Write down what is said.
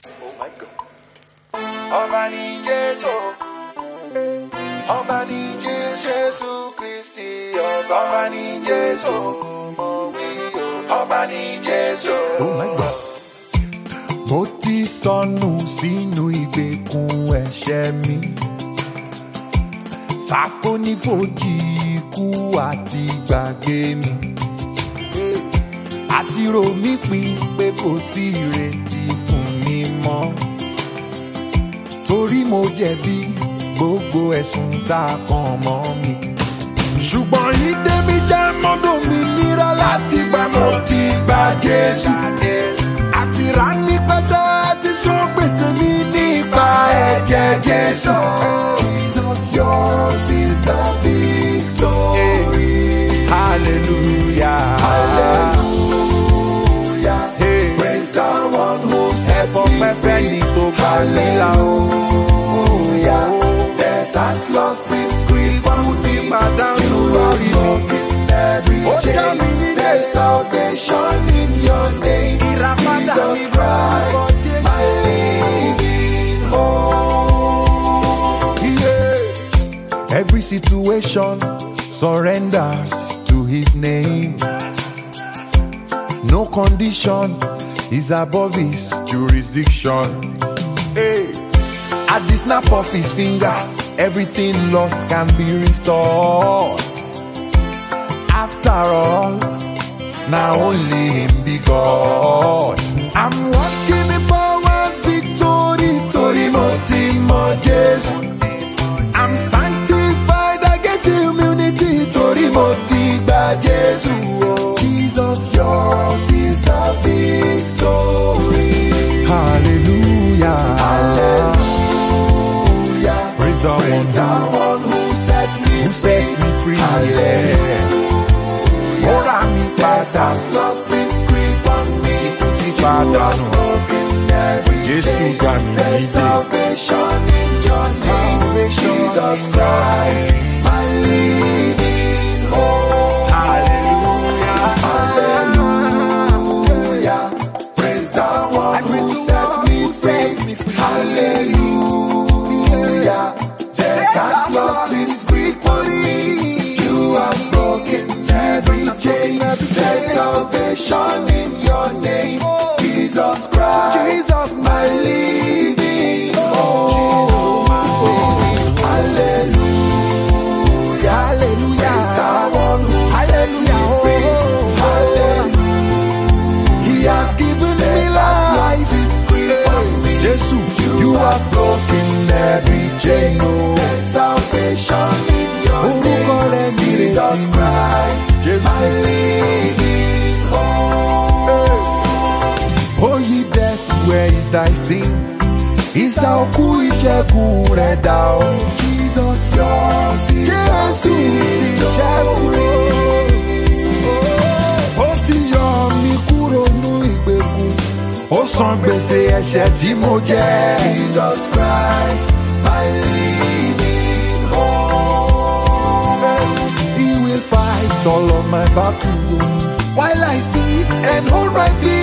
Oh my God. Ọba ni Jésù. Ọba ni Jésù Kristi. Ọba ni Jésù. Ọba ni Jésù. Oh my God. Mo ti sọnù sínú ìgbèkùn ẹ̀ṣẹ̀ mi. Ṣàfonífojì ikú àti gbàgbé mi. Àti rò mí pin pé kò sí ìrètí fún mi mọ́. Torí mo jẹ̀bi gbogbo ẹ̀sùn tá a kàn mọ́ mi. Ṣùgbọ́n ìdè mi jẹ́ mọ́dún mi nira láti gbà mo ti gba Jésù. Àti rà ní pẹ́tẹ́ ti sọ gbèsè mi nípa ẹ̀jẹ̀ Jésù. Jesus, yours is the victory. Hallelujah. Hallelujah. Hey. Praise the one who sets me free. Hallelujah. Death has lost its grip on me. You are broken every chain. There's salvation in your name. Jesus Christ, my living hope. Yeah. Every situation surrenders to his name. No condition is above his jurisdiction. Hey. At the snap of his fingers, everything lost can be restored. After all, now only him be God. I'm walking in power and victory. Tori mo Jesus. I'm sanctified, I get immunity. Tori mo Jesus. Jesus, yours is the victory. Hallelujah. Hallelujah. Praise the one who sets me free. Hallelujah. That has lost its grip on me. You are broken every chain. There's salvation in your name. Jesus Christ, my living hope. Hallelujah. Hallelujah. Praise the one who sets me free. Hallelujah. Death has lost its grip on me. You are broken every chain. There's salvation in your name. Jesus Christ, my living hope. Hallelujah. Hallelujah. Praise the one who sets me free. Hallelujah. He has given me life. Jesus, you have broken every chain. There's salvation in your name. Jesus Christ, my living hope. Oh, ye death, where is thy sting? Isa oku ìṣẹ́gun rẹ̀ dà o. Jesus, yours is the victory. Ó ti yọ mí kúrò nínú ìgbèkùn. Ó san gbèsè ẹ̀ṣẹ̀ tí mo jẹ. Jesus Christ, my living hope. He will fight all of my battles while I sit and hold my peace.